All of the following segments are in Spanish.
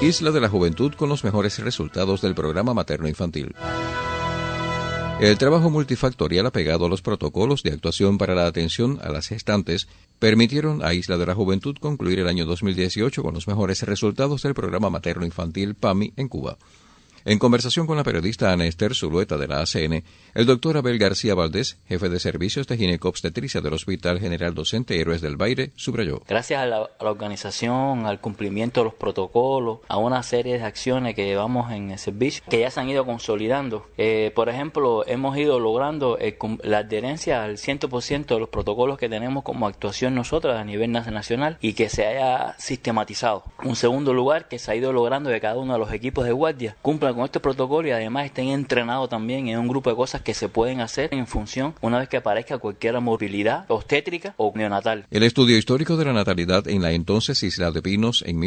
Isla de la Juventud con los mejores resultados del programa materno-infantil. El trabajo multifactorial apegado a los protocolos de actuación para la atención a las gestantes permitieron a Isla de la Juventud concluir el año 2018 con los mejores resultados del programa materno-infantil PAMI en Cuba. En conversación con la periodista Ana Esther Zulueta de la ACN, el doctor Abel García Valdés, jefe de servicios de ginecobstetricia del Hospital General Docente Héroes del Baire, subrayó. Gracias a la organización, al cumplimiento de los protocolos, a una serie de acciones que llevamos en el servicio, que ya se han ido consolidando. Por ejemplo, hemos ido logrando la adherencia al 100% de los protocolos que tenemos como actuación nosotros a nivel nacional y que se haya sistematizado. Un segundo lugar, que se ha ido logrando que cada uno de los equipos de guardia cumpla con este protocolo y además estén entrenados también en un grupo de cosas que se pueden hacer en función una vez que aparezca cualquier movilidad obstétrica o neonatal. El estudio histórico de la natalidad en la entonces Isla de Pinos en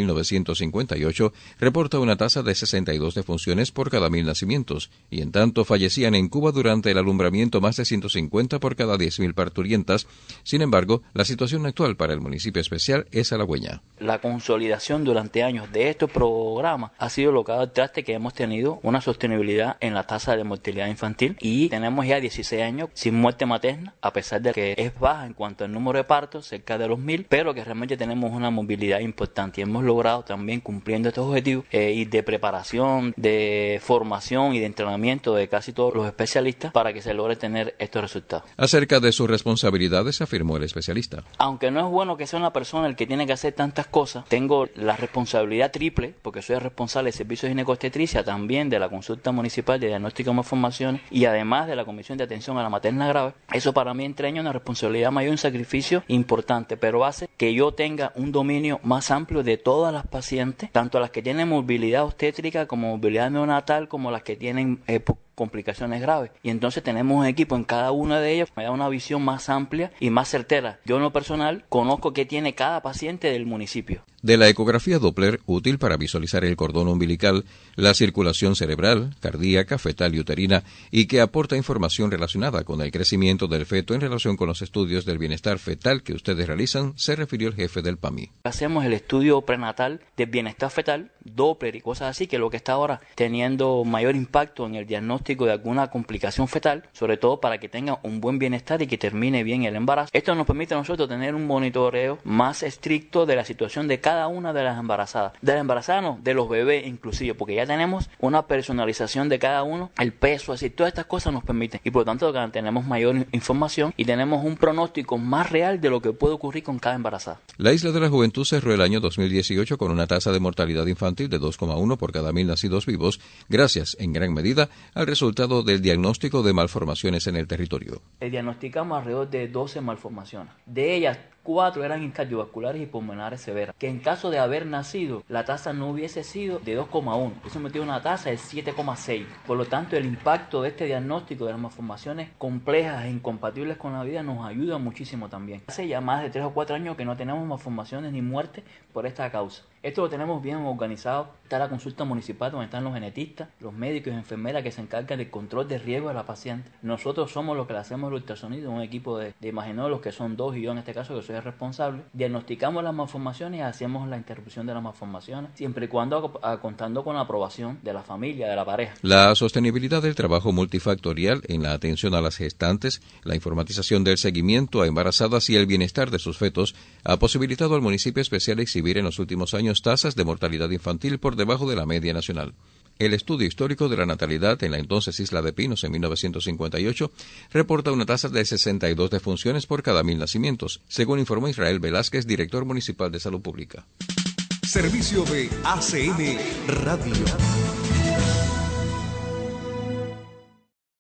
1958 reporta una tasa de 62 defunciones por cada 1.000 nacimientos y en tanto fallecían en Cuba durante el alumbramiento más de 150 por cada 10.000 parturientas. Sin embargo, la situación actual para el municipio especial es halagüeña. La consolidación durante años de estos programas ha sido lo que ha dado el traste que hemos tenido una sostenibilidad en la tasa de mortalidad infantil y tenemos ya 16 años sin muerte materna, a pesar de que es baja en cuanto al número de partos, cerca de los 1.000, pero que realmente tenemos una movilidad importante y hemos logrado también cumpliendo estos objetivos y de preparación, de formación y de entrenamiento de casi todos los especialistas para que se logre tener estos resultados. Acerca de sus responsabilidades, afirmó el especialista. Aunque no es bueno que sea una persona el que tiene que hacer tantas cosas, tengo la responsabilidad triple, porque soy el responsable del servicio de ginecobstetricia, también de la consulta municipal de diagnóstico de malformaciones y además de la comisión de atención a la materna grave. Eso para mí entreña una responsabilidad mayor y un sacrificio importante, pero hace que yo tenga un dominio más amplio de todas las pacientes, tanto las que tienen movilidad obstétrica como movilidad neonatal, como las que tienen complicaciones graves. Y entonces tenemos un equipo en cada una de ellas, me da una visión más amplia y más certera. Yo en lo personal conozco qué tiene cada paciente del municipio. De la ecografía Doppler, útil para visualizar el cordón umbilical, la circulación cerebral, cardíaca, fetal y uterina, y que aporta información relacionada con el crecimiento del feto en relación con los estudios del bienestar fetal que ustedes realizan, se refirió el jefe del PAMI. Hacemos el estudio prenatal del bienestar fetal, Doppler y cosas así, que es lo que está ahora teniendo mayor impacto en el diagnóstico de alguna complicación fetal, sobre todo para que tenga un buen bienestar y que termine bien el embarazo. Esto nos permite a nosotros tener un monitoreo más estricto de la situación de cada una de las embarazadas. De las embarazadas no, de los bebés inclusive, porque ya tenemos una personalización de cada uno, el peso, así, todas estas cosas nos permiten y por lo tanto tenemos mayor información y tenemos un pronóstico más real de lo que puede ocurrir con cada embarazada. La Isla de la Juventud cerró el año 2018 con una tasa de mortalidad infantil de 2,1 por cada 1.000 nacidos vivos, gracias en gran medida al resultado del diagnóstico de malformaciones en el territorio. Diagnosticamos alrededor de 12 malformaciones. De ellas, 4 eran cardiovasculares y pulmonares severas, que en caso de haber nacido, la tasa no hubiese sido de 2,1, eso me dio una tasa de 7,6. Por lo tanto, el impacto de este diagnóstico de las malformaciones complejas e incompatibles con la vida nos ayuda muchísimo también. Hace ya más de 3 o 4 años que no tenemos malformaciones ni muertes por esta causa. Esto lo tenemos bien organizado. Está la consulta municipal donde están los genetistas, los médicos y enfermeras que se encargan del control de riesgo de la paciente. Nosotros somos los que le hacemos el ultrasonido, un equipo de imagenólogos que son 2 y yo en este caso que soy el responsable. Diagnosticamos las malformaciones y hacemos la interrupción de las malformaciones, siempre y cuando contando con la aprobación de la familia, de la pareja. La sostenibilidad del trabajo multifactorial en la atención a las gestantes, la informatización del seguimiento a embarazadas y el bienestar de sus fetos ha posibilitado al municipio especial exhibir en los últimos años tasas de mortalidad infantil por debajo de la media nacional. El estudio histórico de la natalidad en la entonces Isla de Pinos en 1958 reporta una tasa de 62 defunciones por cada 1.000 nacimientos, según informó Israel Velázquez, director municipal de Salud Pública. Servicio de ACN Radio.